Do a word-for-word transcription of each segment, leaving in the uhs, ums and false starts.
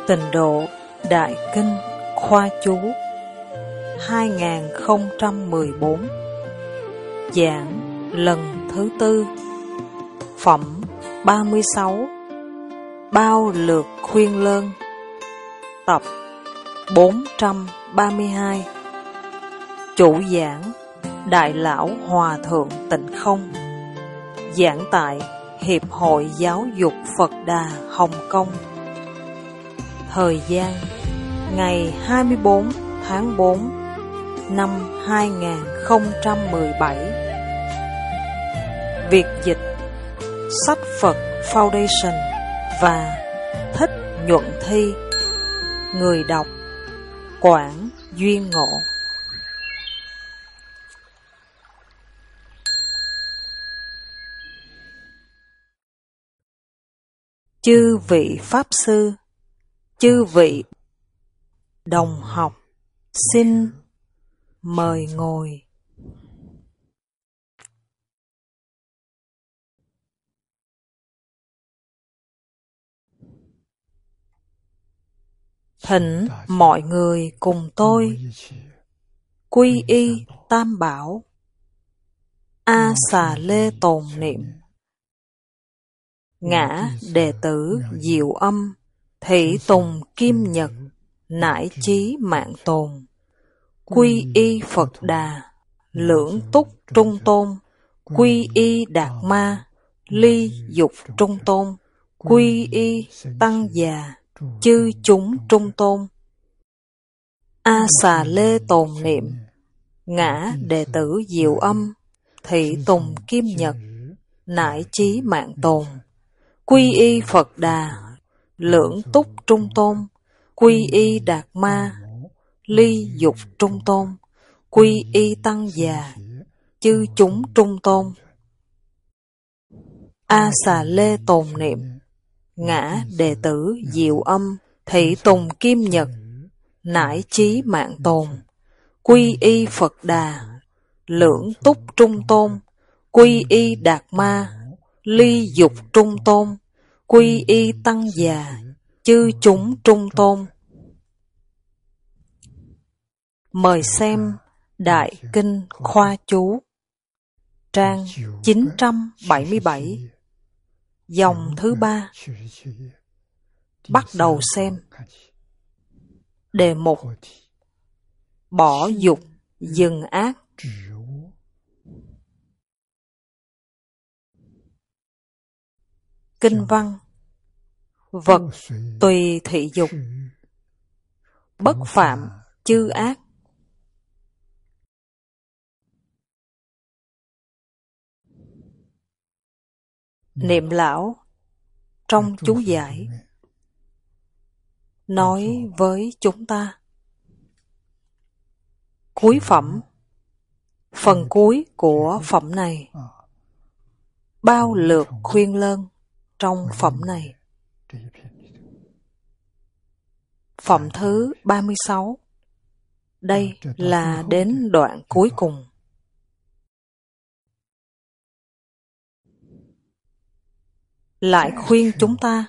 Tịnh độ Đại Kinh Khoa Chú hai nghìn không trăm mười bốn. Giảng lần thứ tư. Phẩm ba mươi sáu. Bao lược khuyên lơn. Tập bốn trăm ba mươi hai. Chủ giảng Đại lão Hòa thượng Tịnh Không. Giảng tại Hiệp hội Giáo dục Phật Đà Hồng Kông. Thời gian ngày hai mươi bốn tháng bốn năm hai nghìn không trăm mười bảy. Việc dịch Sách Phật Foundation và Thích Nhuận Thi. Người đọc Quảng Duyên Ngộ. Chư vị Pháp Sư, chư vị đồng học, xin mời ngồi. Thỉnh mọi người cùng tôi quy y Tam Bảo, A Xà Lê tồn niệm. Ngã đệ tử Diệu Âm, Thị Tùng Kim Nhật, nải chí mạng tồn. Quy y Phật Đà, Lưỡng Túc Trung Tôn. Quy y Đạt Ma, Ly Dục Trung Tôn. Quy y Tăng Già, chư chúng Trung Tôn. A Xà Lê tồn niệm. Ngã đệ tử Diệu Âm, Thị Tùng Kim Nhật, nải chí mạng tồn. Quy y Phật Đà, Lưỡng Túc Trung Tôn. Quy y Đạt Ma, Ly Dục Trung Tôn. Quy y Tăng Già, chư chúng Trung Tôn. A Xà Lê tồn niệm. Ngã đệ tử Diệu Âm, Thị Tùng Kim Nhật, nải chí mạng tồn. Quy y Phật Đà, Lưỡng Túc Trung Tôn. Quy y Đạt Ma, Ly Dục Trung Tôn. Quy y Tăng Già, chư chúng Trung Tôn. Mời xem Đại Kinh Khoa Chú, trang chín trăm bảy mươi bảy, dòng thứ ba. Bắt đầu xem. Đề mục: Bỏ dục, dừng ác. Kinh văn: Vật tùy thị dục, bất phạm chư ác. Niệm lão trong chú giải nói với chúng ta. Cuối phẩm, phần cuối của phẩm này, bao lược khuyên lơn trong phẩm này. Phẩm thứ ba mươi sáu. Đây là đến đoạn cuối cùng. Lại khuyên chúng ta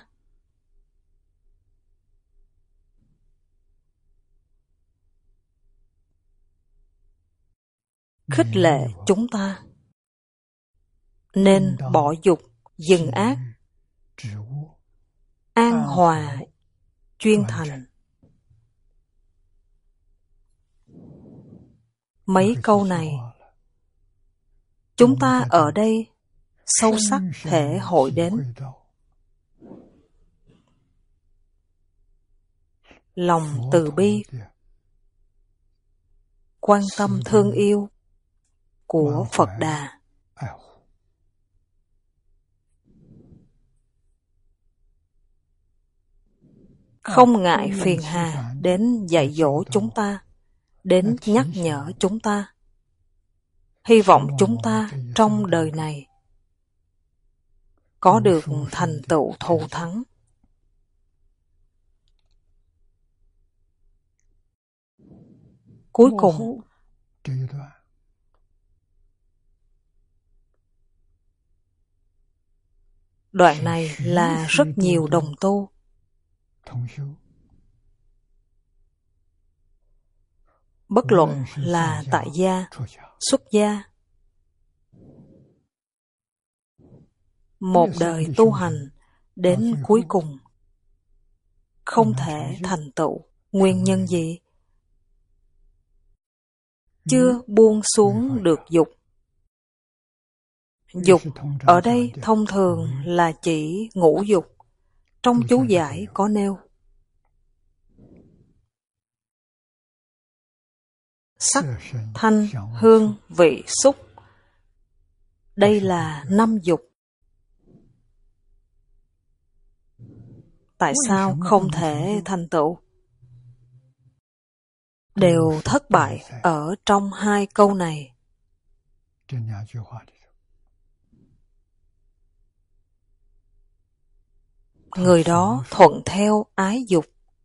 khích lệ chúng ta nên bỏ dục, dừng ác, an hòa chuyên thành. Mấy câu này chúng ta ở đây sâu sắc thể hội đến. Lòng từ bi, quan tâm thương yêu của Phật Đà. Không ngại phiền hà đến dạy dỗ chúng ta, đến nhắc nhở chúng ta. Hy vọng chúng ta trong đời này có được thành tựu thù thắng. Cuối cùng, đoạn này là rất nhiều đồng tu bất luận là tại gia, xuất gia, một đời tu hành đến cuối cùng không thể thành tựu. Nguyên nhân gì? Chưa buông xuống được dục. Dục ở đây thông thường là chỉ ngũ dục. Trong chú giải có nêu sắc, thanh, hương, vị, xúc. Đây là năm dục. Tại sao không thể thành tựu? Đều thất bại ở trong hai câu này. Người đó thuận theo ái dục.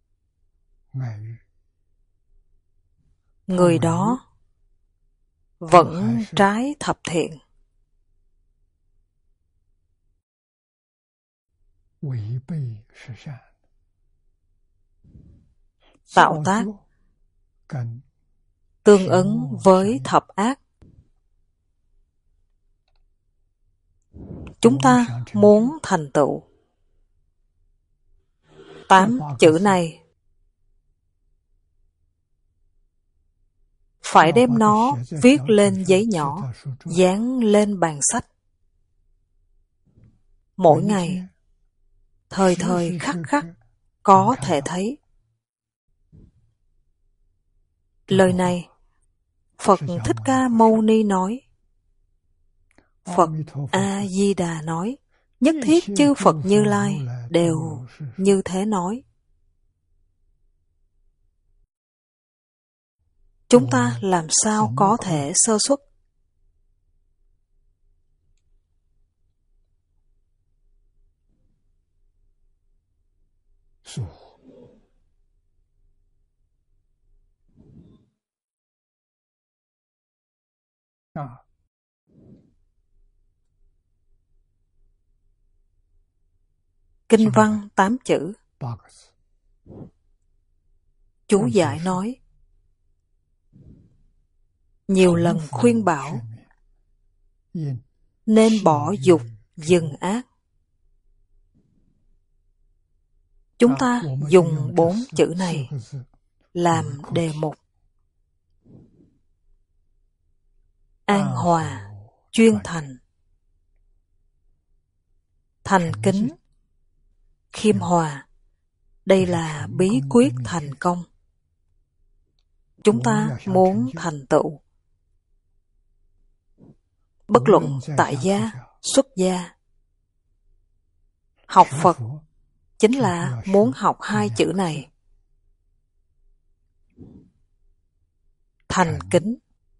Người đó vẫn trái thập thiện. Tạo tác tương ứng với thập ác. Chúng ta muốn thành tựu tám chữ này, phải đem nó viết lên giấy nhỏ, dán lên bàn sách. Mỗi ngày, thời thời khắc khắc có thể thấy. Lời này, Phật Thích Ca Mâu Ni nói, Phật A-di-đà nói, nhất thiết chư Phật Như Lai đều như thế nói. Chúng ta làm sao có thể sơ suất? Kinh văn tám chữ. Chú giải nói, nhiều lần khuyên bảo nên bỏ dục dừng ác. Chúng ta dùng bốn chữ này làm đề mục. An hòa, chuyên thành, thành kính, khiêm hòa. Đây là bí quyết thành công. Chúng ta muốn thành tựu, bất luận tại gia, xuất gia, học Phật chính là muốn học hai chữ này. Thành kính.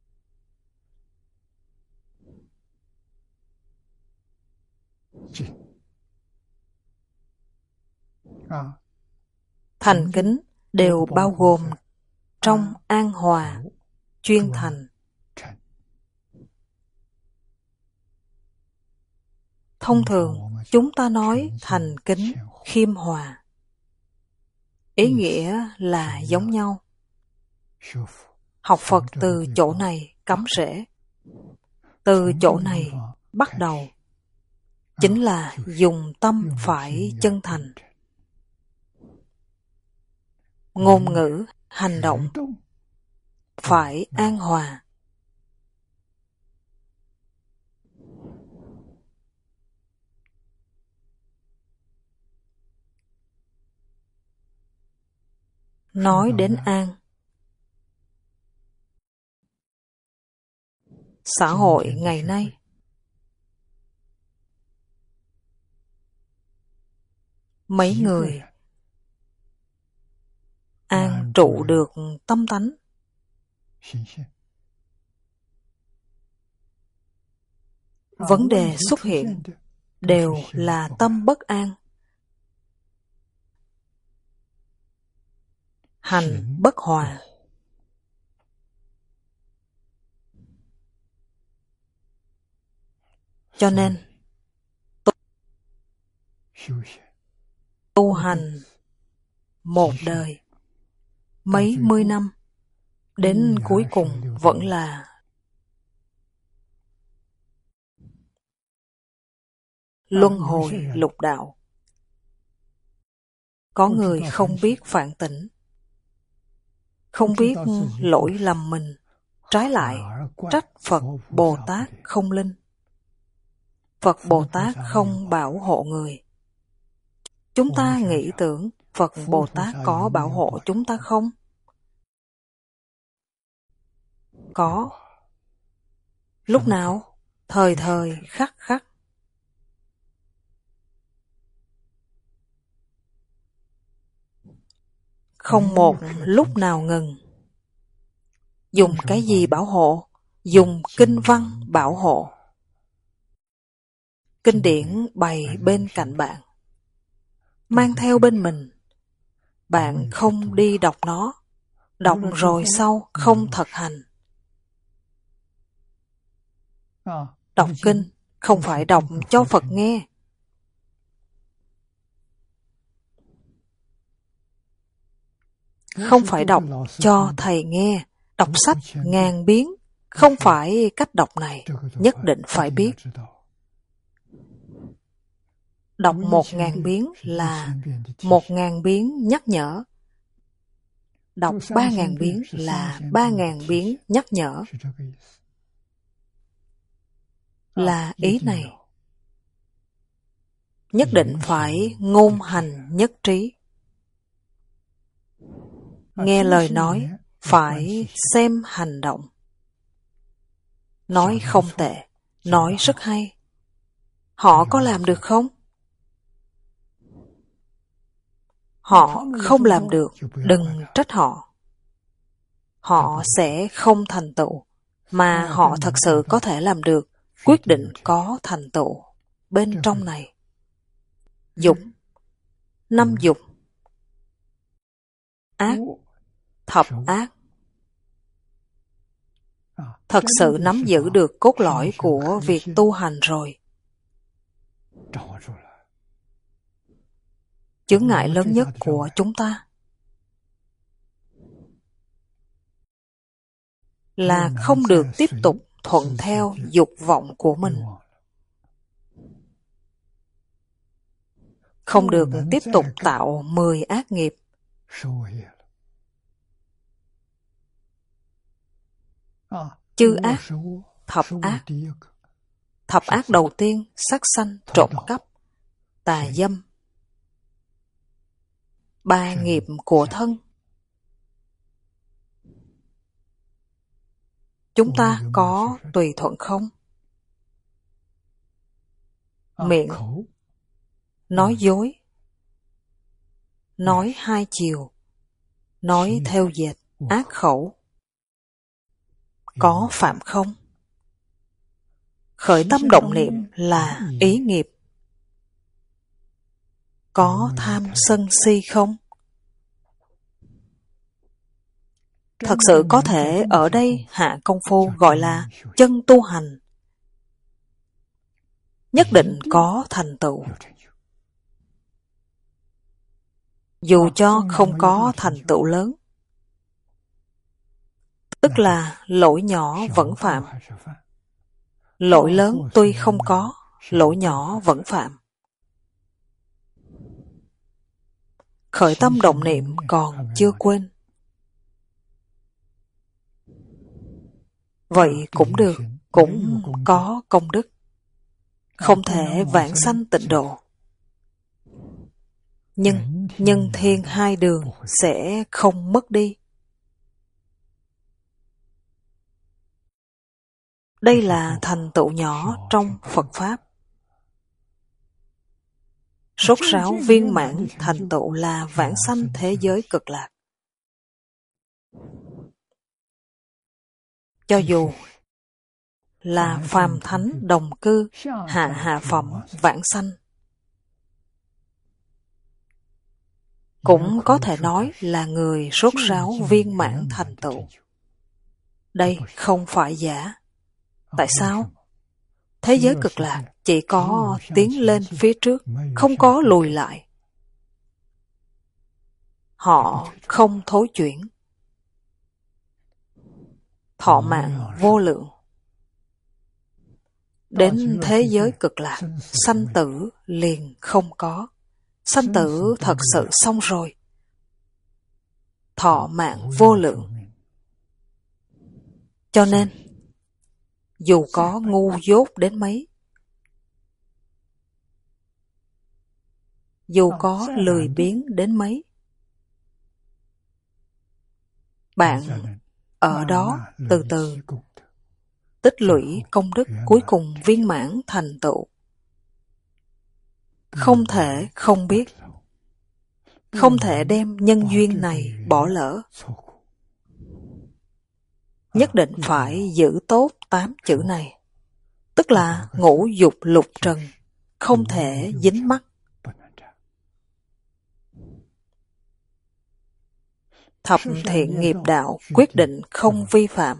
Thành kính đều bao gồm trong an hòa, chuyên thành. Thông thường, chúng ta nói thành kính, khiêm hòa. Ý nghĩa là giống nhau. Học Phật từ chỗ này cắm rễ. Từ chỗ này bắt đầu chính là dùng tâm phải chân thành. Ngôn ngữ, hành động phải an hòa. Nói đến an, xã hội ngày nay mấy người an trụ được tâm tánh. Vấn đề xuất hiện đều là tâm bất an, hành bất hòa. Cho nên tu, tu hành một đời mấy mươi năm đến cuối cùng vẫn là luân hồi lục đạo. Có người không biết phản tỉnh, không biết lỗi lầm mình, trái lại trách Phật Bồ Tát không linh. Phật Bồ Tát không bảo hộ người. Chúng ta nghĩ tưởng Phật Bồ Tát có bảo hộ chúng ta không? Có. Lúc nào? Thời thời khắc khắc. Không một lúc nào ngừng. Dùng cái gì bảo hộ? Dùng kinh văn bảo hộ. Kinh điển bày bên cạnh bạn, mang theo bên mình. Bạn không đi đọc nó, đọc rồi sau không thực hành. Đọc kinh không phải đọc cho Phật nghe. Không phải đọc cho thầy nghe. Đọc sách ngàn biến, không phải cách đọc này, nhất định phải biết. Đọc một ngàn biến là một ngàn biến nhắc nhở. Đọc ba ngàn biến là ba ngàn biến nhắc nhở. Là ý này. Nhất định phải ngôn hành nhất trí. Nghe lời nói, phải xem hành động. Nói không tệ, nói rất hay. Họ có làm được không? Họ không làm được, đừng trách họ. Họ sẽ không thành tựu, mà họ thật sự có thể làm được, quyết định có thành tựu. Bên trong này, dục, năm dục, ác, thập ác. Thật sự nắm giữ được cốt lõi của việc tu hành rồi. Chướng ngại lớn nhất của chúng ta là không được tiếp tục thuận theo dục vọng của mình. Không được tiếp tục tạo mười ác nghiệp. Chư ác, thập ác. Thập ác đầu tiên, sát sanh, trộm cắp, tà dâm. Ba nghiệp của thân. Chúng ta có tùy thuận không? Miệng nói dối, nói hai chiều, nói theo dệt, ác khẩu. Có phạm không? Khởi tâm động niệm là ý nghiệp. Có tham sân si không? Thật sự có thể ở đây hạ công phu gọi là chân tu hành. Nhất định có thành tựu. Dù cho không có thành tựu lớn, tức là lỗi nhỏ vẫn phạm. Lỗi lớn tuy không có, lỗi nhỏ vẫn phạm. Khởi tâm động niệm còn chưa quên. Vậy cũng được, cũng có công đức. Không thể vãng sanh tịnh độ. Nhưng nhân thiên hai đường sẽ không mất đi. Đây là thành tựu nhỏ trong Phật Pháp. Sốt ráo viên mãn thành tựu là vãng sanh thế giới cực lạc. Cho dù là phàm thánh đồng cư, hạ hạ phẩm, vãng sanh, cũng có thể nói là người sốt ráo viên mãn thành tựu. Đây không phải giả. Tại sao? Thế giới cực lạc chỉ có tiến lên phía trước, không có lùi lại. Họ không thối chuyển. thọ mạng vô lượng. Đến thế giới cực lạc, sanh tử liền không có. Sanh tử thật sự xong rồi. Thọ mạng vô lượng. Cho nên, dù có ngu dốt đến mấy, dù có lười biếng đến mấy, bạn ở đó từ từ tích lũy công đức, cuối cùng viên mãn thành tựu. Không thể không biết, không thể đem nhân duyên này bỏ lỡ. Nhất định phải giữ tốt tám chữ này, tức là ngũ dục lục trần, không thể dính mắc. Thập thiện nghiệp đạo quyết định không vi phạm.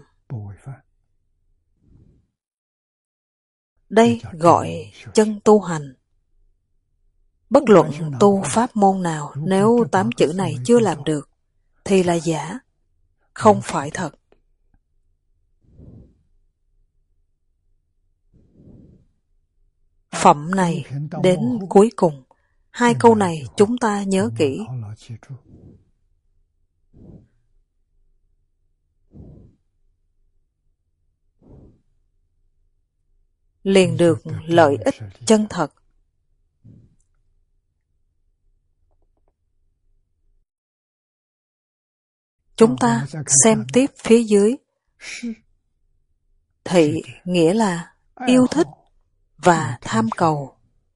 Đây gọi chân tu hành. Bất luận tu pháp môn nào, nếu tám chữ này chưa làm được, thì là giả, không phải thật. Phẩm này đến cuối cùng, hai câu này chúng ta nhớ kỹ. Liền được lợi ích chân thật. Chúng ta xem tiếp phía dưới. Thị nghĩa là yêu thích và tham cầu.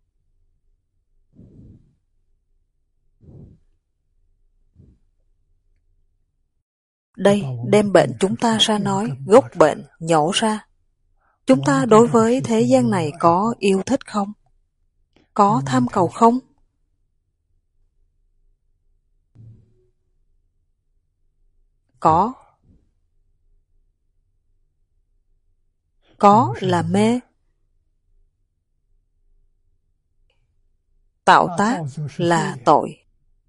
Đây đem bệnh chúng ta ra nói, gốc bệnh nhổ ra. Chúng ta đối với thế gian này có yêu thích không? Có tham cầu không? Có. Có là mê. Tạo tác là tội.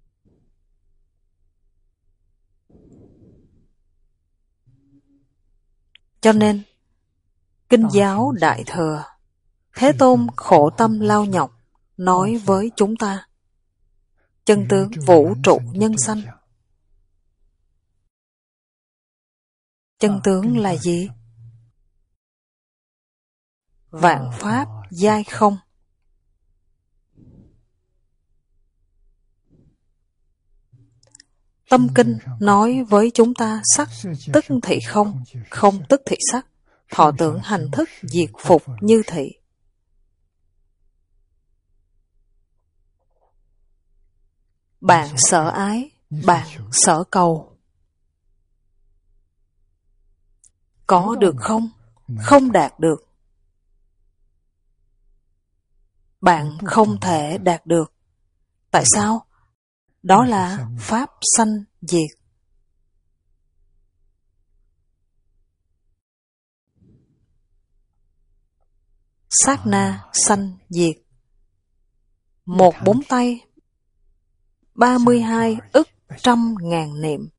Cho nên, Kinh giáo Đại Thừa, Thế Tôn khổ tâm lao nhọc, nói với chúng ta, chân tướng vũ trụ nhân sanh. Chân tướng là gì? Vạn pháp giai không. Tâm kinh nói với chúng ta sắc tức thị không, không tức thị sắc, thọ tưởng hành thức diệt phục như thị. Bạn sợ ái, bạn sợ cầu. Có được không? Không đạt được. Bạn không thể đạt được. Tại sao? Đó là pháp sanh diệt. Sát na sanh diệt. Một búng tay, ba mươi hai ức trăm ngàn niệm.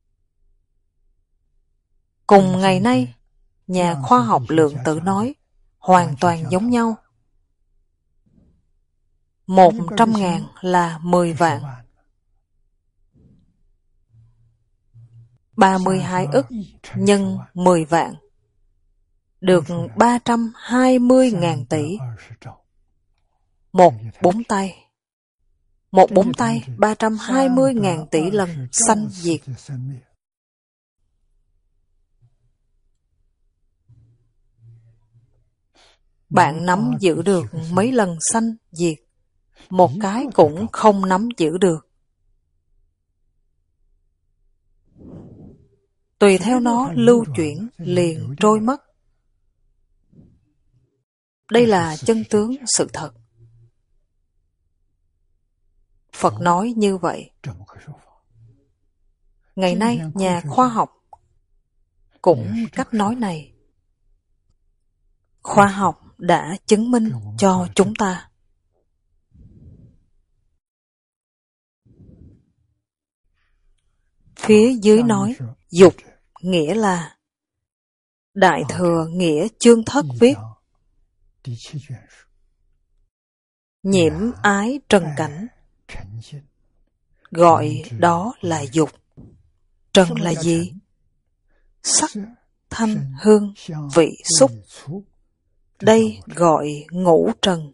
Cùng ngày nay, nhà khoa học lượng tử nói, hoàn toàn giống nhau. Một trăm ngàn là mười vạn. Ba mươi hai ức nhân mười vạn. Được ba trăm hai mươi ngàn tỷ. Một búng tay. Một búng tay ba trăm hai mươi ngàn tỷ lần sanh diệt. Bạn nắm giữ được mấy lần sanh diệt? Một cái cũng không nắm giữ được. Tùy theo nó lưu chuyển liền trôi mất. Đây là chân tướng sự thật. Phật nói như vậy. Ngày nay nhà khoa học cũng cách nói này. Khoa học đã chứng minh cho chúng ta. Phía dưới nói dục nghĩa là Đại Thừa Nghĩa Chương Thất viết: nhiễm ái trần cảnh, gọi đó là dục. Trần là gì? Sắc, thanh, hương, vị, xúc. Đây gọi ngũ trần.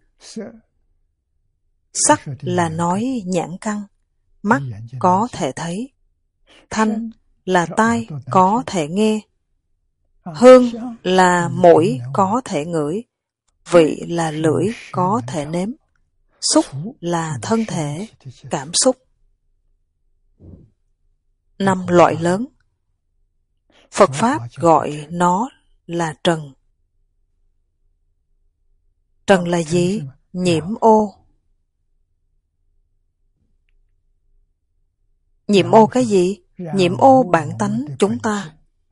Sắc là nói nhãn căn, mắt có thể thấy. Thanh là tai có thể nghe. Hương là mũi có thể ngửi. Vị là lưỡi có thể nếm. Xúc là thân thể, cảm xúc. Năm loại lớn. Phật Pháp gọi nó là trần. Trần là gì? Nhiễm ô. Nhiễm ô cái gì? Nhiễm ô bản tánh chúng ta.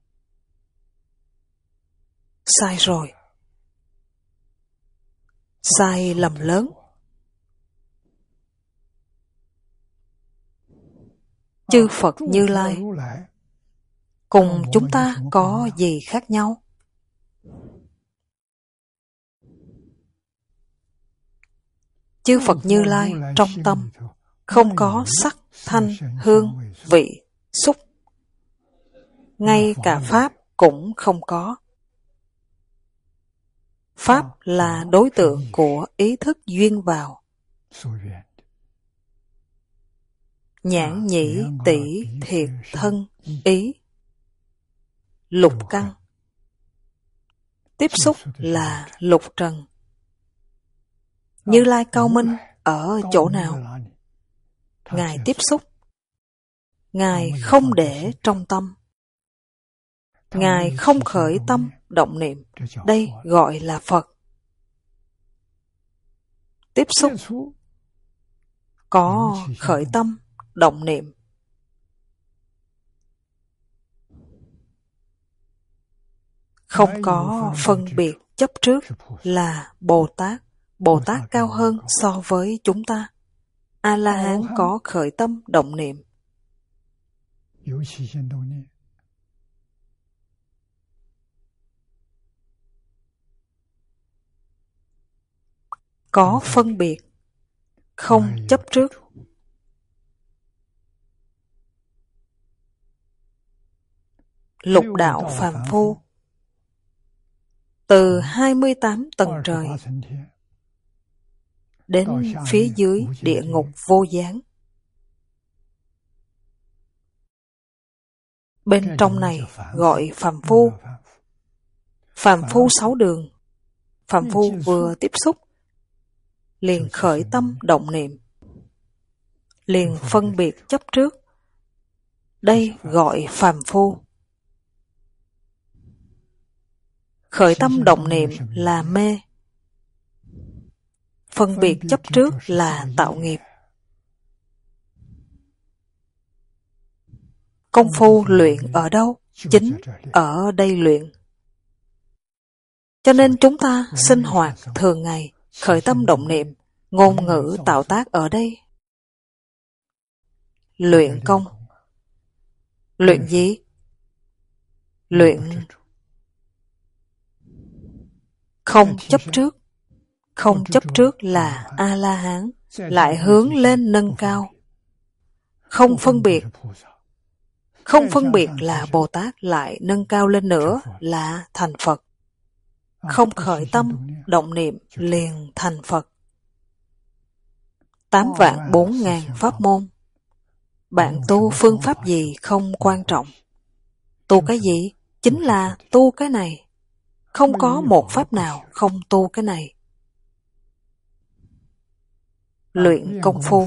Sai rồi. Sai lầm lớn. Chư Phật Như Lai cùng chúng ta có gì khác nhau? Chư Phật Như Lai trong tâm không có sắc, thanh, hương, vị, xúc. Ngay cả Pháp cũng không có. Pháp là đối tượng của ý thức duyên vào. Nhãn nhĩ tỷ thiệt thân ý. Lục căn. Tiếp xúc là lục trần. Như Lai Cao Minh ở chỗ nào? Ngài tiếp xúc. Ngài không để trong tâm. Ngài không khởi tâm động niệm. Đây gọi là Phật. Tiếp xúc có khởi tâm động niệm. Không có phân biệt chấp trước là Bồ Tát. Bồ Tát cao hơn so với chúng ta. A-la-hán có khởi tâm động niệm. Có phân biệt, không chấp trước. Lục đạo phàm phu từ hai mươi tám tầng trời đến phía dưới địa ngục vô gián. Bên trong này gọi phàm phu. Phàm phu sáu đường. Phàm phu vừa tiếp xúc liền khởi tâm động niệm, liền phân biệt chấp trước. Đây gọi phàm phu. Khởi tâm động niệm là mê. Phân biệt chấp trước là tạo nghiệp. Công phu luyện ở đâu? Chính ở đây luyện. Cho nên chúng ta sinh hoạt thường ngày, khởi tâm động niệm, ngôn ngữ tạo tác ở đây. Luyện công. Luyện gì? Luyện không chấp trước. Không chấp trước là A-la-hán, lại hướng lên nâng cao. Không phân biệt. Không phân biệt là Bồ Tát, lại nâng cao lên nữa là thành Phật. Không khởi tâm, động niệm, liền thành Phật. Tám vạn bốn ngàn pháp môn. Bạn tu phương pháp gì không quan trọng. Tu cái gì? Chính là tu cái này. Không có một pháp nào không tu cái này. Luyện công phu.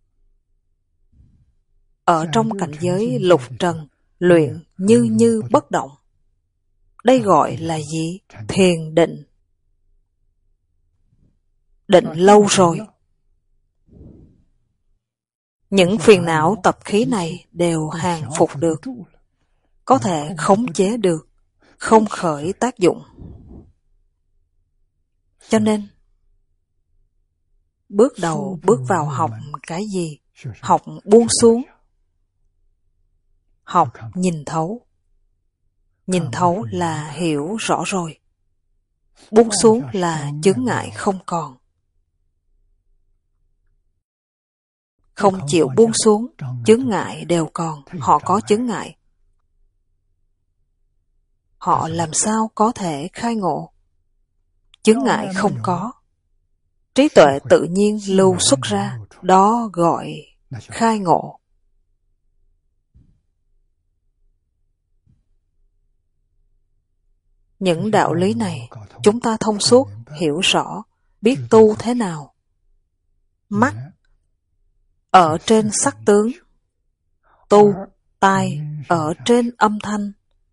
Ở trong cảnh giới lục trần, luyện như như bất động. Đây gọi là gì? Thiền định. Định lâu rồi. Những phiền não tập khí này đều hàng phục được. Có thể khống chế được, không khởi tác dụng. Cho nên, bước đầu bước vào học cái gì? Học buông xuống. Học nhìn thấu. Nhìn thấu là hiểu rõ rồi. Buông xuống là chướng ngại không còn. Không chịu buông xuống, chướng ngại đều còn. Họ có chướng ngại. Họ làm sao có thể khai ngộ? Chướng ngại không có. Trí tuệ tự nhiên lưu xuất ra, đó gọi khai ngộ. Những đạo lý này, chúng ta thông suốt, hiểu rõ, biết tu thế nào. Mắt ở trên sắc tướng, tu, tai ở trên âm thanh,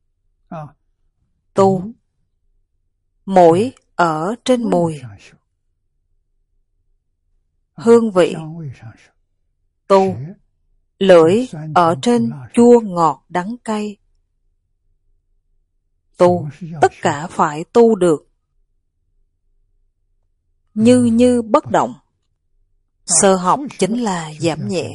tu, mũi ở trên mùi, hương vị, tu, lưỡi ở trên chua ngọt đắng cay, tu, tất cả phải tu được. Như như bất động. Sơ học chính là giảm nhẹ.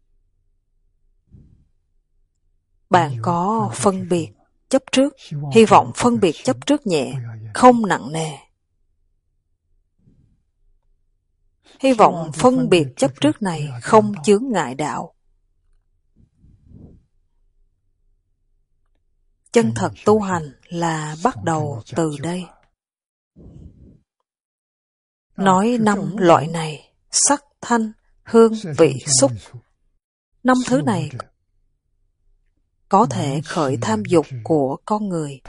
Bạn có phân biệt chấp trước, hy vọng phân biệt chấp trước nhẹ, không nặng nề. Hy vọng phân biệt chấp trước này không chướng ngại đạo. Chân thật tu hành là bắt đầu từ đây. Nói năm loại này, sắc, thanh, hương, vị, xúc. Năm thứ này có thể khởi tham dục của con người.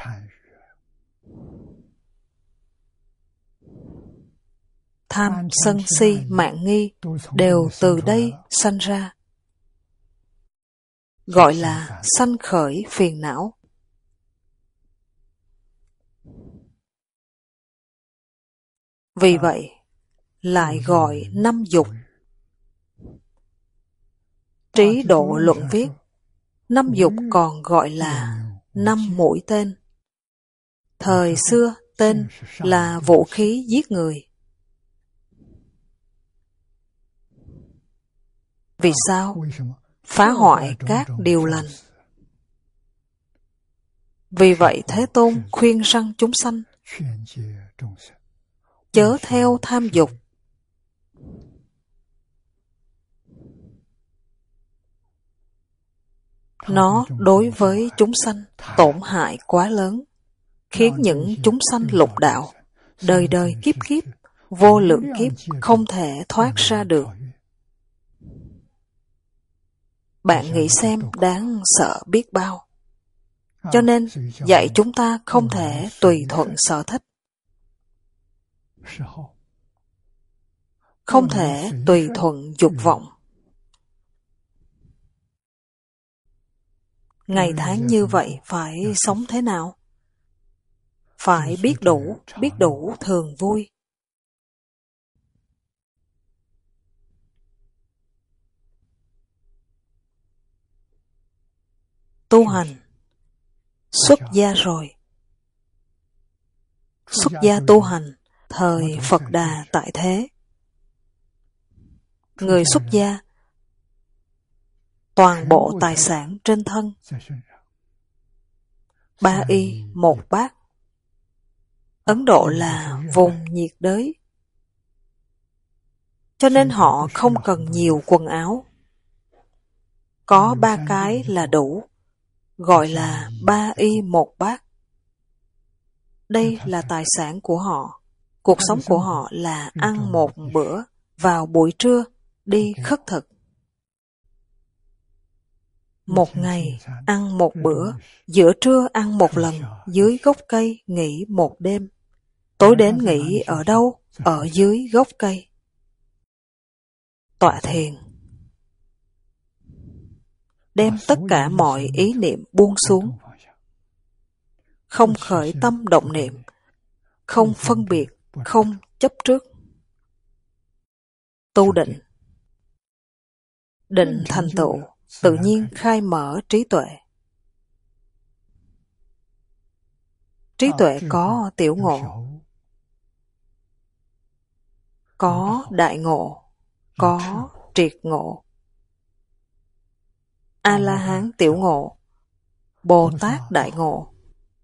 Tham, sân, si, mạn nghi đều từ đây sanh ra. Gọi là sanh khởi phiền não. Vì vậy, lại gọi năm dục. Trí độ luận viết, năm dục còn gọi là năm mũi tên. Thời xưa tên là vũ khí giết người. Vì sao? Phá hoại các điều lành. Vì vậy Thế Tôn khuyên răn chúng sanh chớ theo tham dục. Nó đối với chúng sanh tổn hại quá lớn, khiến những chúng sanh lục đạo, đời đời kiếp kiếp, vô lượng kiếp không thể thoát ra được. Bạn nghĩ xem đáng sợ biết bao. Cho nên dạy chúng ta không thể tùy thuận sở thích. Không thể tùy thuận dục vọng. Ngày tháng như vậy phải sống thế nào? Phải biết đủ, biết đủ thường vui. Tu hành, xuất gia rồi. Xuất gia tu hành, thời Phật Đà tại thế. Người xuất gia, toàn bộ tài sản trên thân, ba y một bát. Ấn Độ là vùng nhiệt đới, cho nên họ không cần nhiều quần áo. Có ba cái là đủ, gọi là ba y một bát. Đây là tài sản của họ. Cuộc sống của họ là ăn một bữa, vào buổi trưa, đi khất thực. Một ngày ăn một bữa, giữa trưa ăn một lần, dưới gốc cây nghỉ một đêm. Tối đến nghỉ ở đâu? Ở dưới gốc cây. Tọa thiền. Đem tất cả mọi ý niệm buông xuống. Không khởi tâm động niệm, không phân biệt, không chấp trước. Tu định. Định thành tựu, tự nhiên khai mở trí tuệ. Trí tuệ có tiểu ngộ, có đại ngộ, có triệt ngộ. A-la-hán tiểu ngộ, Bồ Tát đại ngộ,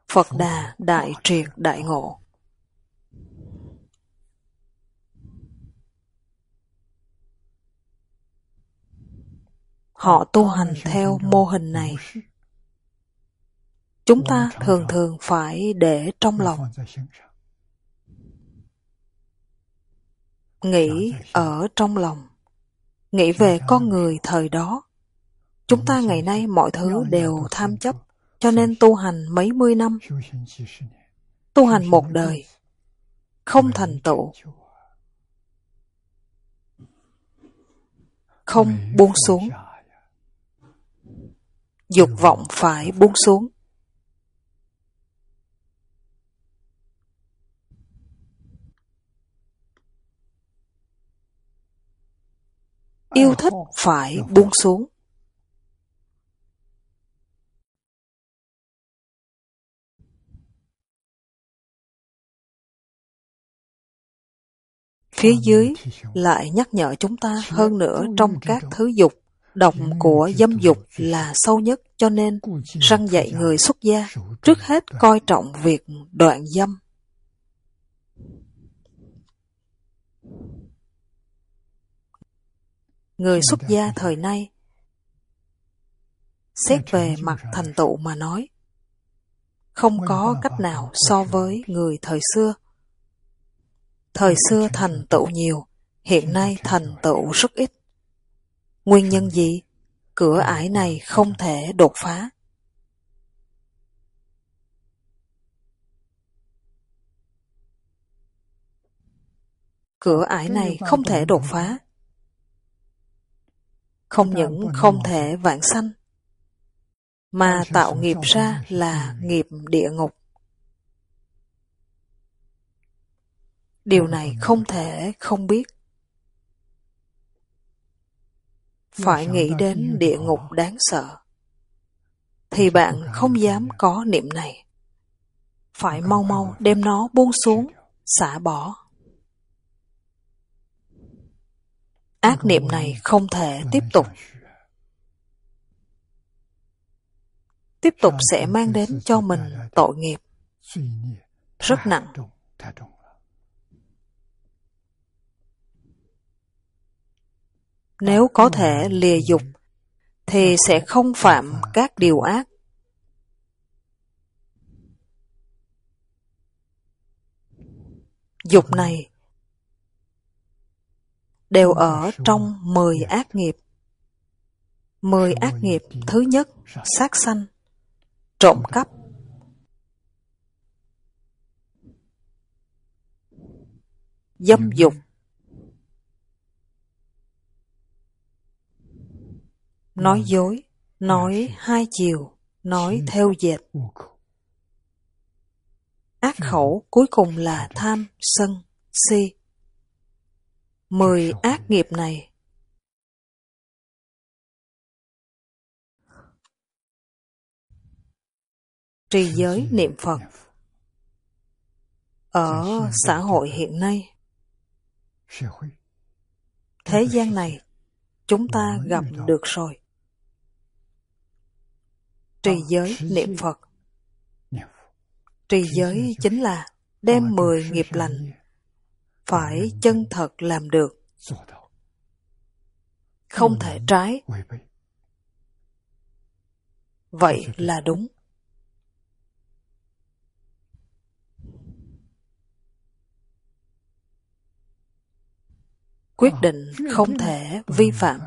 Phật Đà đại triệt đại ngộ. Họ tu hành theo mô hình này. Chúng ta thường thường phải để trong lòng, nghĩ ở trong lòng, nghĩ về con người thời đó. Chúng ta ngày nay mọi thứ đều tham chấp, cho nên tu hành mấy mươi năm, tu hành một đời, không thành tựu, không buông xuống. Dục vọng phải buông xuống. Yêu thích phải buông xuống. Phía dưới lại nhắc nhở chúng ta hơn nữa trong các thứ dục, độc của dâm dục là sâu nhất, cho nên răn dạy người xuất gia trước hết coi trọng việc đoạn dâm. Người xuất gia thời nay, xét về mặt thành tựu mà nói, không có cách nào so với người thời xưa. Thời xưa thành tựu nhiều, hiện nay thành tựu rất ít. Nguyên nhân gì? Cửa ải này không thể đột phá. Cửa ải này không thể đột phá. Không những không thể vãng sanh, mà tạo nghiệp ra là nghiệp địa ngục. Điều này không thể không biết. Phải nghĩ đến địa ngục đáng sợ, thì bạn không dám có niệm này. Phải mau mau đem nó buông xuống, xả bỏ. Ác niệm này không thể tiếp tục. Tiếp tục sẽ mang đến cho mình tội nghiệp rất nặng. Nếu có thể lìa dục, thì sẽ không phạm các điều ác. Dục này đều ở trong mười ác nghiệp. Mười ác nghiệp thứ nhất, sát sanh, trộm cắp, dâm dục, nói dối, nói hai chiều, nói theo dệt. Ác khẩu cuối cùng là tham, sân, si. Mười ác nghiệp này trì giới niệm Phật. Ở xã hội hiện nay, thế gian này, chúng ta gặp được rồi. Trì giới niệm Phật. Trì giới chính là đem mười nghiệp lành phải chân thật làm được, không thể trái. Vậy là đúng. Quyết định không thể vi phạm.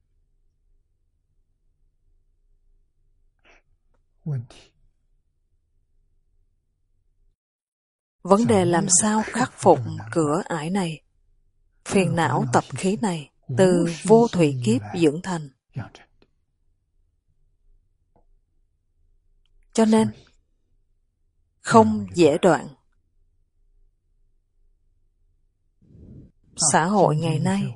Vấn đề làm sao khắc phục cửa ải này, phiền não tập khí này từ vô thủy kiếp dưỡng thành. Cho nên, không dễ đoạn. Xã hội ngày nay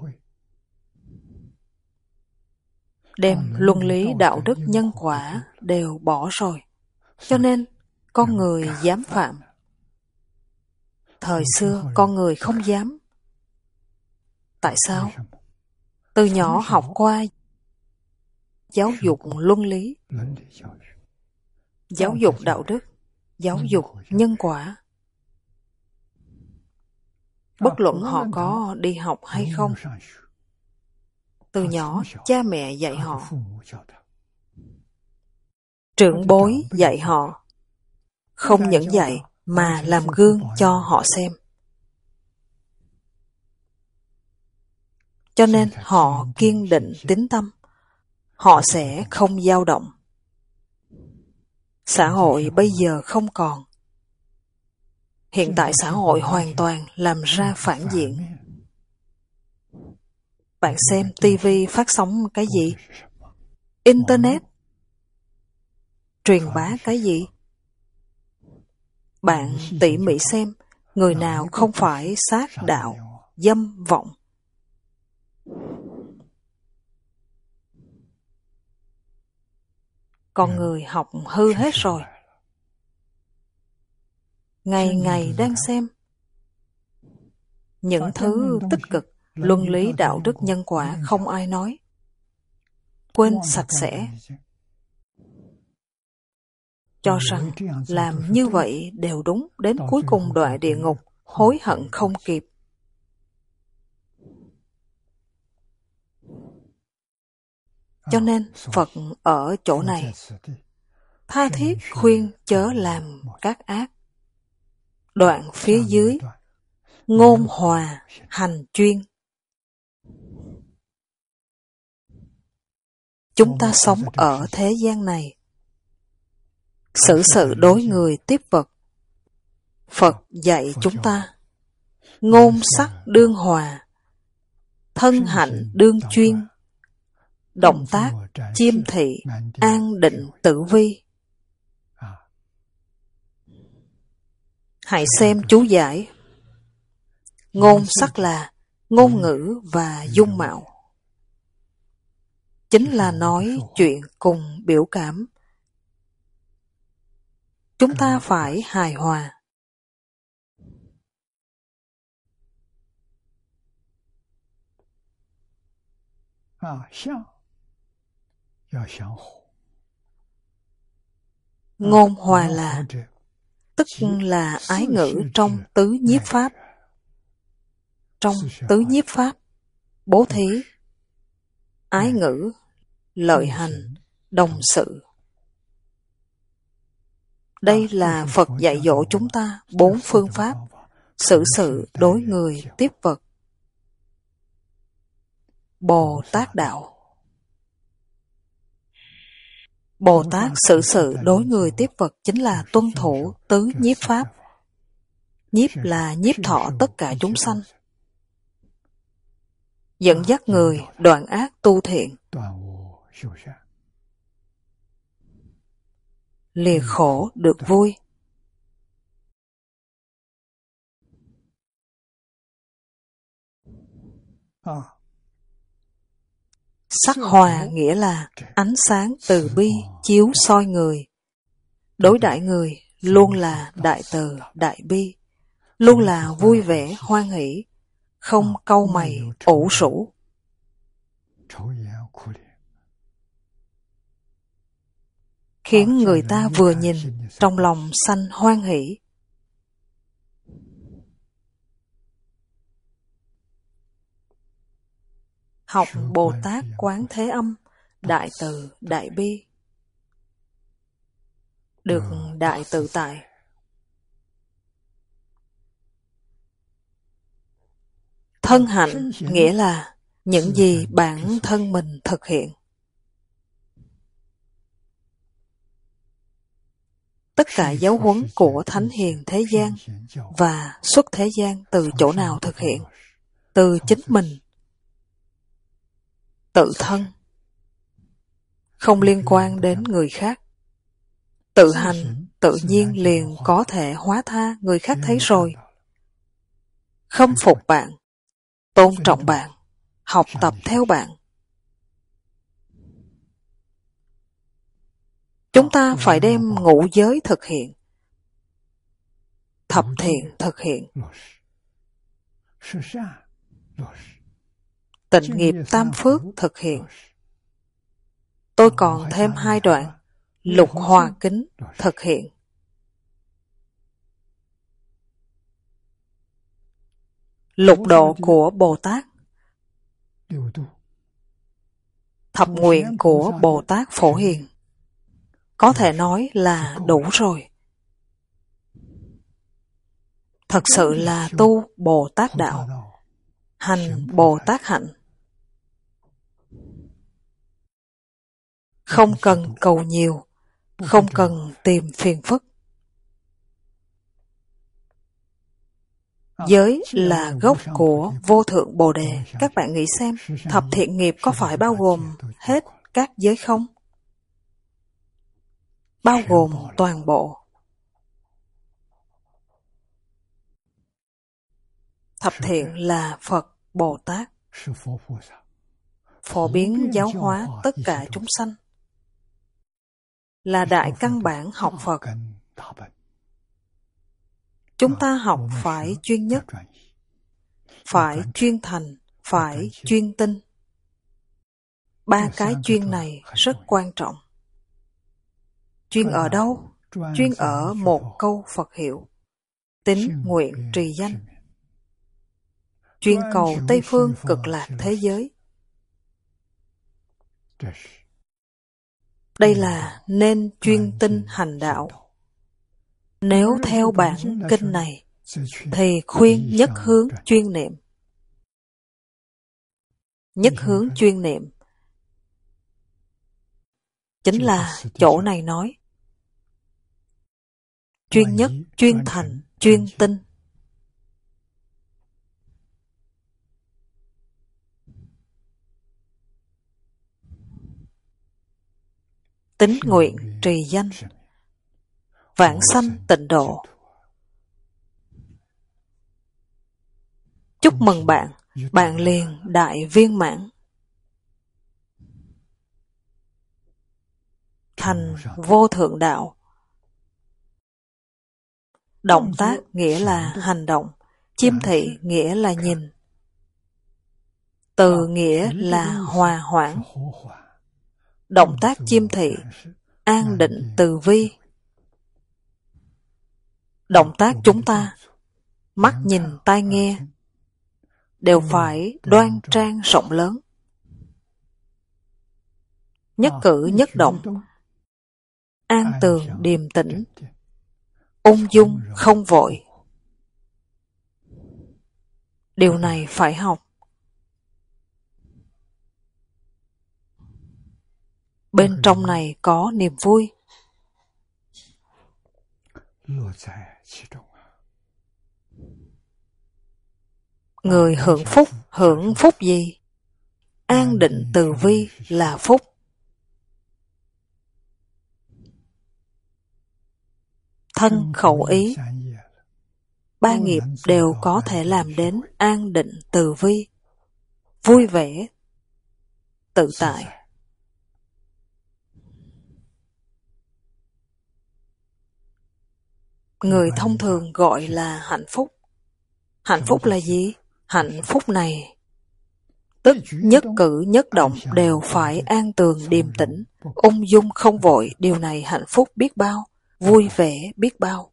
đem luân lý đạo đức nhân quả đều bỏ rồi. Cho nên, con người dám phạm. Thời xưa, con người không dám. Tại sao? Từ nhỏ học qua giáo dục luân lý, giáo dục đạo đức, giáo dục nhân quả. Bất luận họ có đi học hay không, từ nhỏ cha mẹ dạy họ, trưởng bối dạy họ, không những dạy mà làm gương cho họ xem. Cho nên họ kiên định tín tâm, họ sẽ không dao động. Xã hội bây giờ không còn. Hiện tại xã hội hoàn toàn làm ra phản diện. Bạn xem ti vi phát sóng cái gì? Internet truyền bá cái gì? Bạn tỉ mỉ xem, người nào không phải sát đạo, dâm vọng. Con người học hư hết rồi. Ngày ngày đang xem những thứ tích cực, luân lý đạo đức nhân quả không ai nói. Quên sạch sẽ. Cho rằng làm như vậy đều đúng, đến cuối cùng đọa địa ngục, hối hận không kịp. Cho nên Phật ở chỗ này tha thiết khuyên chớ làm các ác. Đoạn phía dưới, ngôn hòa, hành chuyên. Chúng ta sống ở thế gian này, xử sự đối người tiếp vật. Phật dạy chúng ta, ngôn sắc đương hòa, thân hạnh đương chuyên, động tác chiêm thị, an định tự vi. Hãy xem chú giải. Ngôn sắc là ngôn ngữ và dung mạo. Chính là nói chuyện cùng biểu cảm. Chúng ta phải hài hòa. Ngôn hòa là, tức là ái ngữ trong tứ nhiếp pháp. Trong tứ nhiếp pháp, bố thí, ái ngữ, lợi hành, đồng sự. Đây là Phật dạy dỗ chúng ta bốn phương pháp xử sự đối người tiếp vật. Bồ Tát đạo. Bồ Tát xử sự đối người tiếp vật chính là tuân thủ tứ nhiếp pháp. Nhiếp là nhiếp thọ tất cả chúng sanh, dẫn dắt người đoạn ác tu thiện, lìa khổ được vui. Sắc hòa nghĩa là ánh sáng từ bi chiếu soi người. Đối đãi người luôn là đại từ, đại bi, luôn là vui vẻ, hoan hỷ, không cau mày, ủ rũ. Khiến người ta vừa nhìn, trong lòng sanh hoan hỷ. Học Bồ Tát Quán Thế Âm, đại từ, đại bi, được đại tự tại. Thân hạnh nghĩa là những gì bản thân mình thực hiện. Tất cả giáo huấn của Thánh Hiền thế gian và xuất thế gian từ chỗ nào thực hiện? Từ chính mình. Tự thân. Không liên quan đến người khác. Tự hành, tự nhiên liền có thể hóa tha, người khác thấy rồi. Khâm phục bạn, tôn trọng bạn, học tập theo bạn. Chúng ta phải đem ngũ giới thực hiện, thập thiện thực hiện, tịnh nghiệp tam phước thực hiện. Tôi còn thêm hai đoạn, lục hòa kính thực hiện. lục độ của Bồ Tát, thập nguyện của Bồ Tát Phổ Hiền, có thể nói là đủ rồi. Thật sự là tu Bồ Tát đạo, hành Bồ Tát hạnh. Không cần cầu nhiều, không cần tìm phiền phức. Giới là gốc của vô thượng Bồ Đề. Các bạn nghĩ xem, thập thiện nghiệp có phải bao gồm hết các giới không? Bao gồm toàn bộ. Thập thiện là Phật Bồ Tát, phổ biến giáo hóa tất cả chúng sanh, là đại căn bản học Phật. Chúng ta học phải chuyên nhất, phải chuyên thành, phải chuyên tinh. Ba cái chuyên này rất quan trọng. Chuyên ở đâu? Chuyên ở một câu Phật hiệu, tín nguyện trì danh. Chuyên cầu Tây Phương cực lạc thế giới. Đây là nên chuyên tinh hành đạo. Nếu theo bản kinh này, thì khuyên nhất hướng chuyên niệm. Nhất hướng chuyên niệm chính là chỗ này nói. Chuyên nhất, chuyên thành, chuyên tinh. Tín nguyện trì danh, vãng sanh tịnh độ. Chúc mừng bạn, bạn liền đại viên mãn, thành vô thượng đạo. Động tác nghĩa là hành động, chiêm thị nghĩa là nhìn, từ nghĩa là hòa hoãn. Động tác chiêm thị, an định từ vi. Động tác chúng ta, mắt nhìn tai nghe, đều phải đoan trang rộng lớn. Nhất cử nhất động, an tường điềm tĩnh, ung dung không vội. Điều này phải học. Bên trong này có niềm vui. Người hưởng phúc, hưởng phúc gì? An định từ vi là phúc. Thân khẩu ý, ba nghiệp đều có thể làm đến an định từ vi, vui vẻ, tự tại. Người thông thường gọi là hạnh phúc. Hạnh phúc là gì? Hạnh phúc này, tức nhất cử nhất động đều phải an tường điềm tĩnh, ung dung không vội. Điều này hạnh phúc biết bao, vui vẻ biết bao.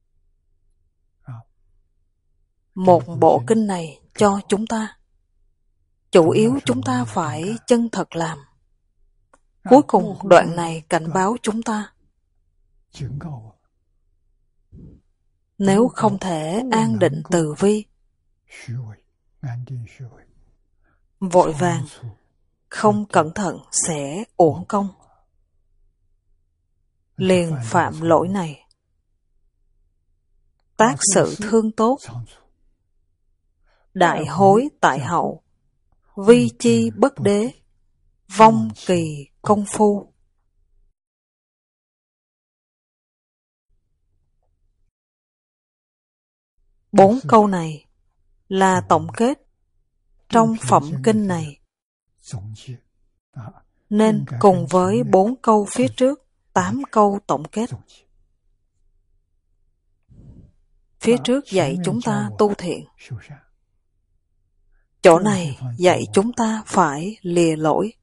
Một bộ kinh này cho chúng ta, chủ yếu chúng ta phải chân thật làm. Cuối cùng đoạn này cảnh báo chúng ta, nếu không thể an định từ vi, vội vàng, không cẩn thận sẽ uổng công. Liền phạm lỗi này. Tác sự thương tốt, đại hối tại hậu, vi chi bất đế, vong kỳ công phu. Bốn câu này là tổng kết trong phẩm kinh này, nên cùng với bốn câu phía trước, tám câu tổng kết. Phía trước dạy chúng ta tu thiện, chỗ này dạy chúng ta phải lìa lỗi.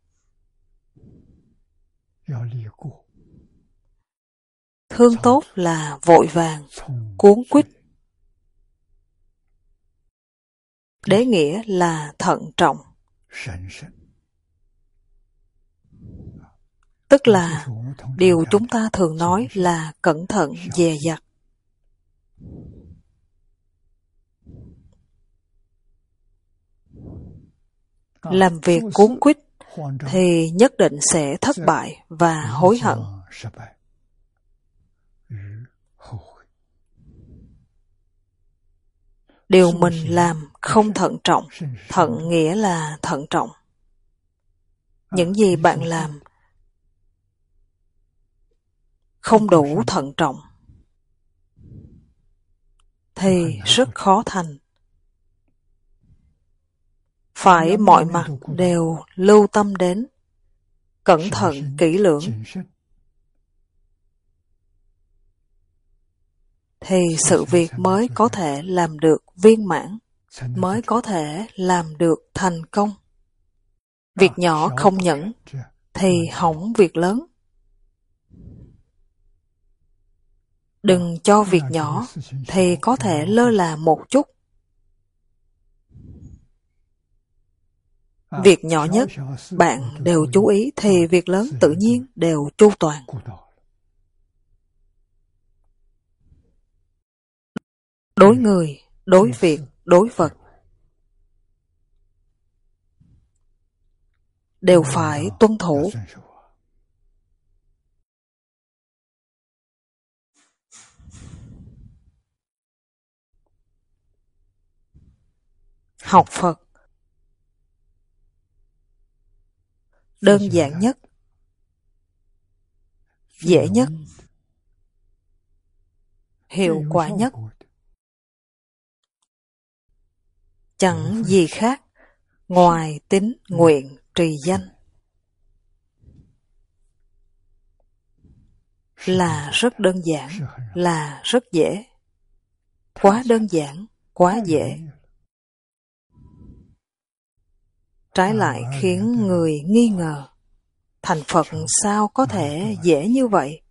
Thương tốt là vội vàng, cuống quýt. Đế nghĩa là thận trọng, tức là điều chúng ta thường nói là cẩn thận, dè dặt. Làm việc cuống quýt thì nhất định sẽ thất bại và hối hận. Điều mình làm không thận trọng, thận nghĩa là thận trọng. Những gì bạn làm không đủ thận trọng thì rất khó thành. Phải mọi mặt đều lưu tâm đến, cẩn thận kỹ lưỡng, thì sự việc mới có thể làm được viên mãn, mới có thể làm được thành công. Việc nhỏ không nhẫn thì hỏng việc lớn. Đừng cho việc nhỏ thì có thể lơ là một chút. Việc nhỏ nhất bạn đều chú ý thì việc lớn tự nhiên đều chu toàn. Đối người, đối việc, đối vật đều phải tuân thủ. Học Phật đơn giản nhất, dễ nhất, hiệu quả nhất. Chẳng gì khác ngoài tín nguyện trì danh. Là rất đơn giản, là rất dễ. Quá đơn giản, quá dễ. Trái lại khiến người nghi ngờ, thành Phật sao có thể dễ như vậy?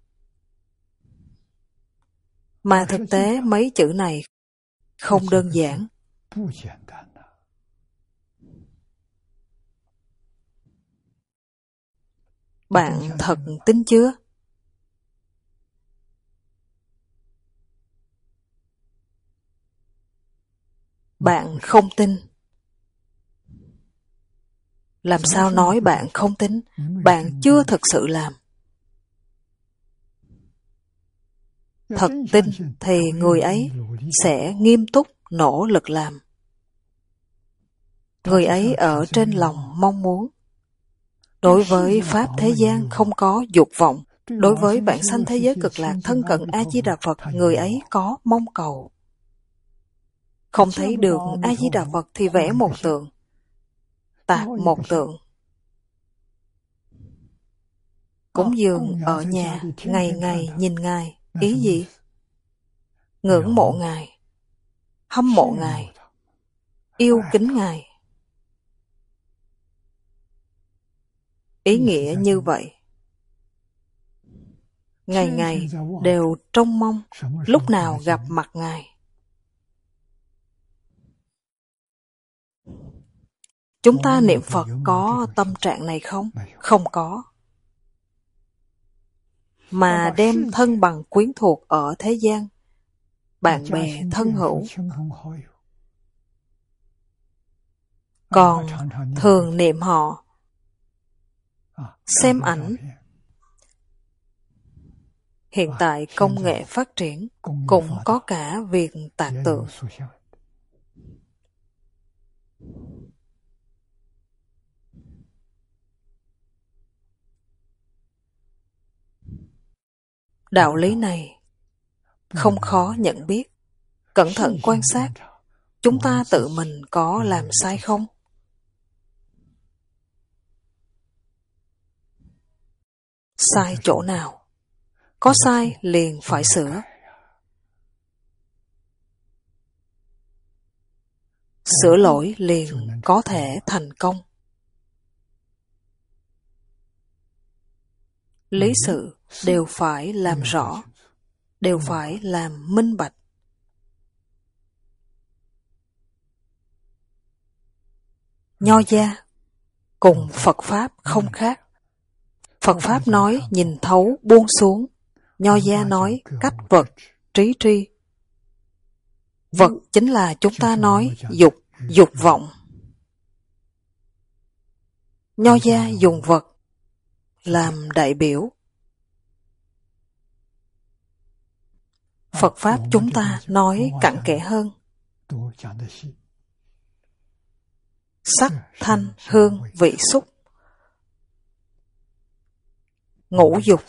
Mà thực tế mấy chữ này không đơn giản. Bạn thật tin chưa? Bạn không tin. Làm sao nói bạn không tin? Bạn chưa thực sự làm. Thật tin thì người ấy sẽ nghiêm túc nỗ lực làm. Người ấy ở trên lòng mong muốn. Đối với Pháp thế gian không có dục vọng. Đối với bản sanh thế giới cực lạc thân cận A-di-đà Phật, người ấy có mong cầu. Không thấy được A-di-đà Phật thì vẽ một tượng, tạc một tượng. Cúng dường ở nhà, ngày ngày nhìn Ngài, ý gì? Ngưỡng mộ Ngài, hâm mộ Ngài, yêu kính Ngài. Ý nghĩa như vậy. Ngày ngày đều trông mong lúc nào gặp mặt Ngài. Chúng ta niệm Phật có tâm trạng này không? Không có. Mà đem thân bằng quyến thuộc ở thế gian, bạn bè thân hữu. Còn thường niệm họ, xem ảnh. Hiện tại công nghệ phát triển, cũng có cả việc tạc tượng. Đạo lý này không khó nhận biết. Cẩn thận quan sát, chúng ta tự mình có làm sai không? Sai chỗ nào? Có sai liền phải sửa. Sửa lỗi liền có thể thành công. Lý sự đều phải làm rõ, đều phải làm minh bạch. Nho gia cùng Phật Pháp không khác. Phật Pháp nói nhìn thấu buông xuống, Nho gia nói cách vật, trí tri. Vật chính là chúng ta nói dục, dục vọng. Nho gia dùng vật làm đại biểu. Phật Pháp chúng ta nói cặn kẽ hơn. Sắc, thanh, hương, vị, xúc, ngũ dục.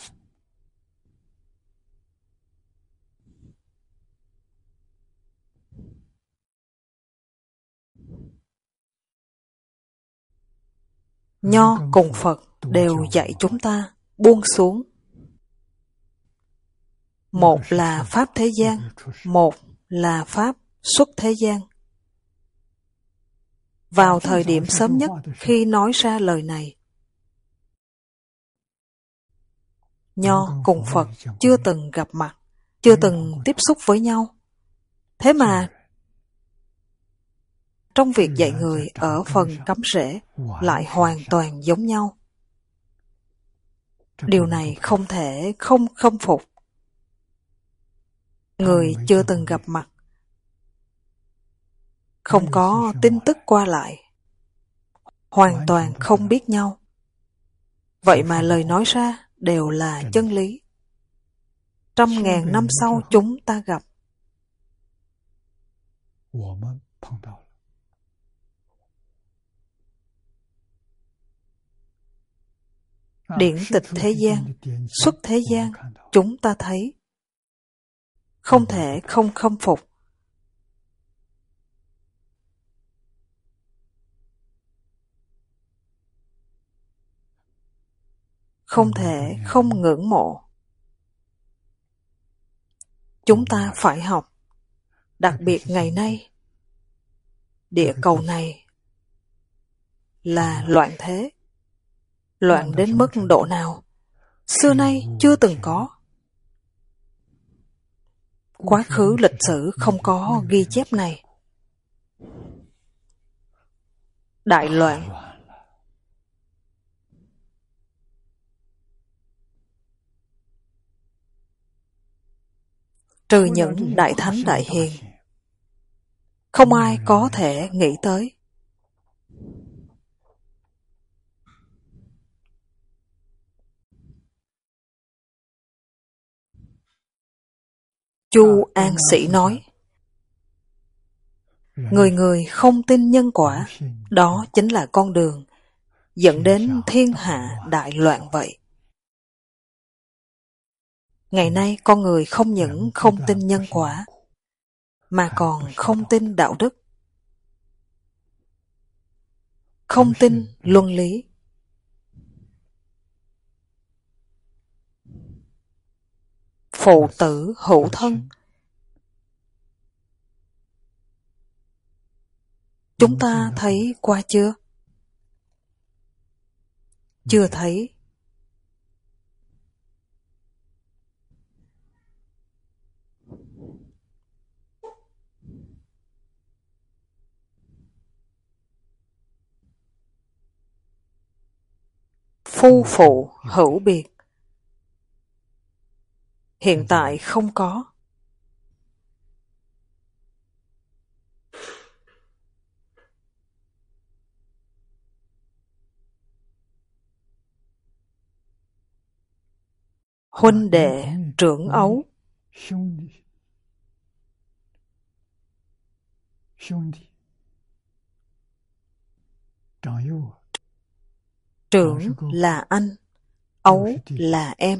Nho cùng Phật đều dạy chúng ta buông xuống. Một là Pháp thế gian, một là Pháp xuất thế gian. Vào thời điểm sớm nhất khi nói ra lời này, Nho cùng Phật chưa từng gặp mặt, chưa từng tiếp xúc với nhau. Thế mà, trong việc dạy người ở phần cắm rễ lại hoàn toàn giống nhau. Điều này không thể không khâm phục. Người chưa từng gặp mặt, không có tin tức qua lại, hoàn toàn không biết nhau. Vậy mà lời nói ra đều là chân lý. Trăm ngàn năm sau chúng ta gặp. Điển tịch thế gian, xuất thế gian, chúng ta thấy. Không thể không khâm phục. Không thể không ngưỡng mộ. Chúng ta phải học. Đặc biệt ngày nay, địa cầu này là loạn thế. Loạn đến mức độ nào? Xưa nay chưa từng có. Quá khứ lịch sử không có ghi chép này. Đại loạn. Trừ những đại thánh đại hiền, không ai có thể nghĩ tới. Chu An Sĩ nói, người người không tin nhân quả, đó chính là con đường dẫn đến thiên hạ đại loạn vậy. Ngày nay con người không những không tin nhân quả, mà còn không tin đạo đức, không tin luân lý. Phụ tử hữu thân. Chúng ta thấy qua chưa? Chưa thấy. Phu phụ hữu biệt. Hiện tại không có. Huynh đệ trưởng ấu. Trưởng là anh, ấu là em.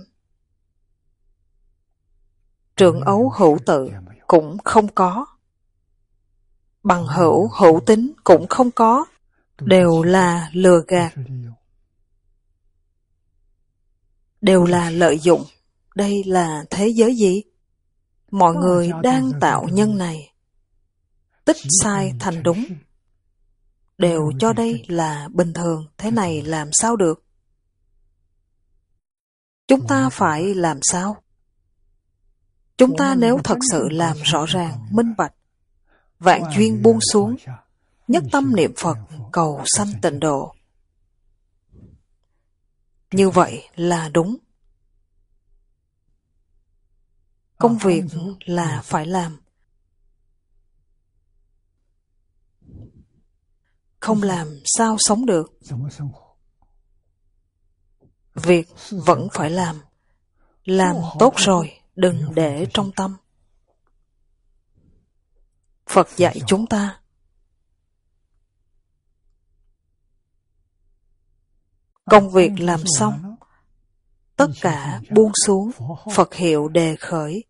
Trưởng ấu hữu tự cũng không có. Bằng hữu hữu tính cũng không có. Đều là lừa gạt. Đều là lợi dụng. Đây là thế giới gì? Mọi người đang tạo nhân này. Tích sai thành đúng. Đều cho đây là bình thường. Thế này làm sao được? Chúng ta phải làm sao? Chúng ta nếu thật sự làm rõ ràng, minh bạch, vạn duyên buông xuống, nhất tâm niệm Phật cầu sanh tịnh độ. Như vậy là đúng. Công việc là phải làm. Không làm sao sống được. Việc vẫn phải làm. Làm tốt rồi, đừng để trong tâm. Phật dạy chúng ta, công việc làm xong, tất cả buông xuống, Phật hiệu đề khởi.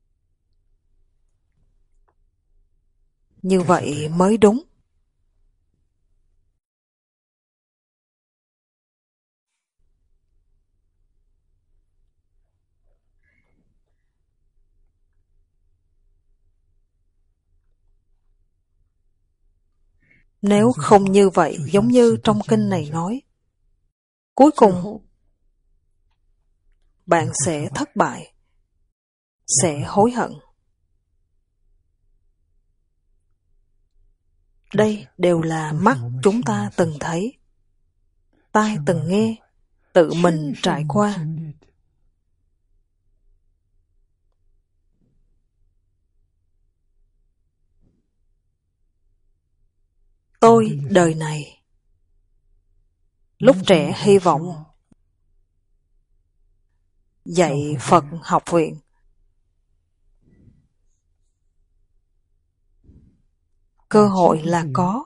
Như vậy mới đúng. Nếu không như vậy, giống như trong kinh này nói, cuối cùng bạn sẽ thất bại, sẽ hối hận. Đây đều là mắt chúng ta từng thấy, tai từng nghe, tự mình trải qua. Tôi đời này, lúc trẻ hy vọng dạy Phật học viện. Cơ hội là có.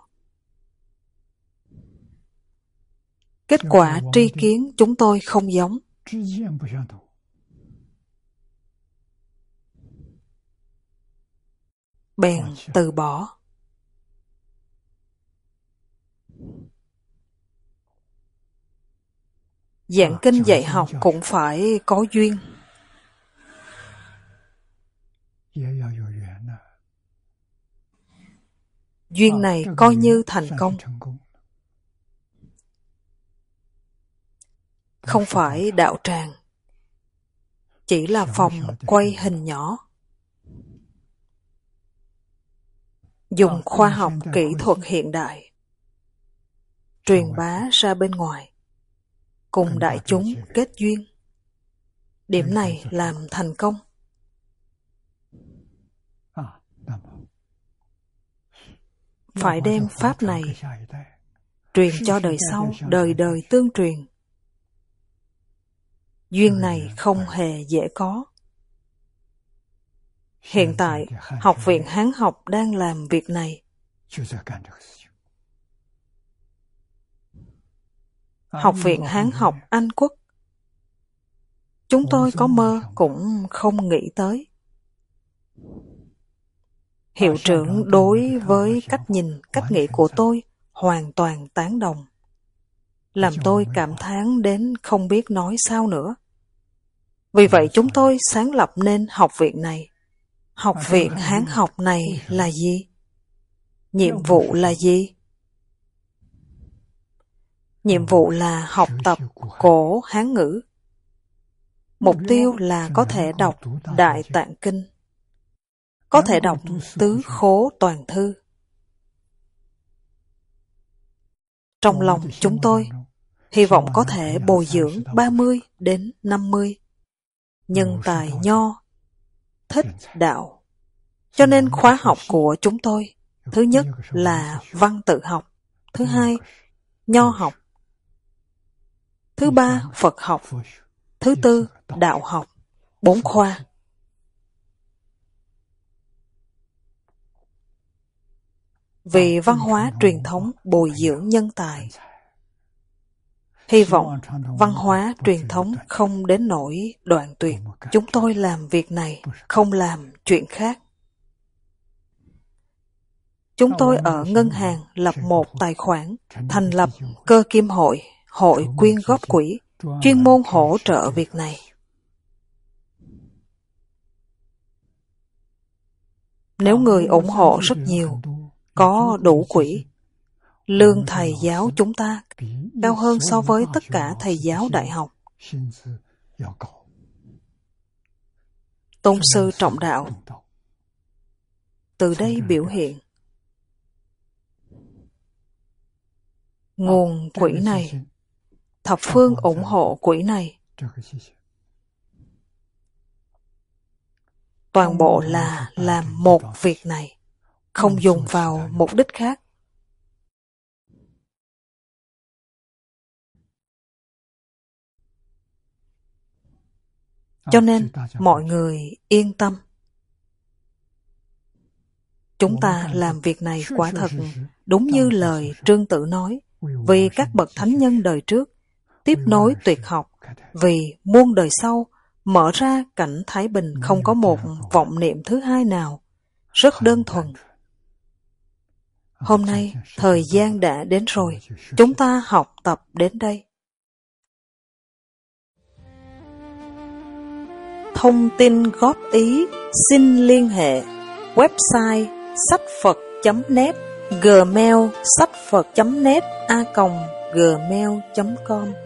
Kết quả tri kiến chúng tôi không giống. Bèn từ bỏ. Giảng kinh dạy học cũng phải có duyên. Duyên này coi như thành công. Không phải đạo tràng, chỉ là phòng quay hình nhỏ. Dùng khoa học kỹ thuật hiện đại, truyền bá ra bên ngoài, cùng đại chúng kết duyên. Điểm này làm thành công. Phải đem pháp này truyền cho đời sau, đời đời tương truyền. Duyên này không hề dễ có. Hiện tại, Học viện Hán học đang làm việc này. Học viện Hán học Anh Quốc, chúng tôi có mơ cũng không nghĩ tới. Hiệu trưởng đối với cách nhìn, cách nghĩ của tôi hoàn toàn tán đồng, làm tôi cảm thán đến không biết nói sao nữa. Vì vậy chúng tôi sáng lập nên học viện này. Học viện Hán học này là gì? Nhiệm vụ là gì? Nhiệm vụ là học tập cổ Hán ngữ. Mục tiêu là có thể đọc Đại Tạng Kinh, có thể đọc Tứ Khố Toàn Thư. Trong lòng chúng tôi, hy vọng có thể bồi dưỡng ba mươi đến năm mươi nhân tài nho, thích đạo. Cho nên khóa học của chúng tôi, thứ nhất là văn tự học, thứ hai, nho học, thứ ba, Phật học, thứ tư, đạo học, bốn khoa. Vì văn hóa truyền thống bồi dưỡng nhân tài. Hy vọng văn hóa truyền thống không đến nỗi đoạn tuyệt. Chúng tôi làm việc này, không làm chuyện khác. Chúng tôi ở ngân hàng lập một tài khoản, thành lập cơ kim hội, hội quyên góp quỹ, chuyên môn hỗ trợ việc này. Nếu người ủng hộ rất nhiều, có đủ quỹ, lương thầy giáo chúng ta cao hơn so với tất cả thầy giáo đại học. Tôn sư trọng đạo từ đây biểu hiện. nguồn quỹ này, thập phương ủng hộ quỹ này. Toàn bộ là làm một việc này, không dùng vào mục đích khác. Cho nên, mọi người yên tâm. Chúng ta làm việc này quả thật đúng như lời Trương Tử nói, vì các bậc thánh nhân đời trước, tiếp nối tuyệt học, vì muôn đời sau, mở ra cảnh thái bình không có một vọng niệm thứ hai nào, rất đơn thuần. Hôm nay, thời gian đã đến rồi, chúng ta học tập đến đây. Thông tin góp ý xin liên hệ website sách phật chấm net, gmail sách phật chấm net a còng gmail chấm com.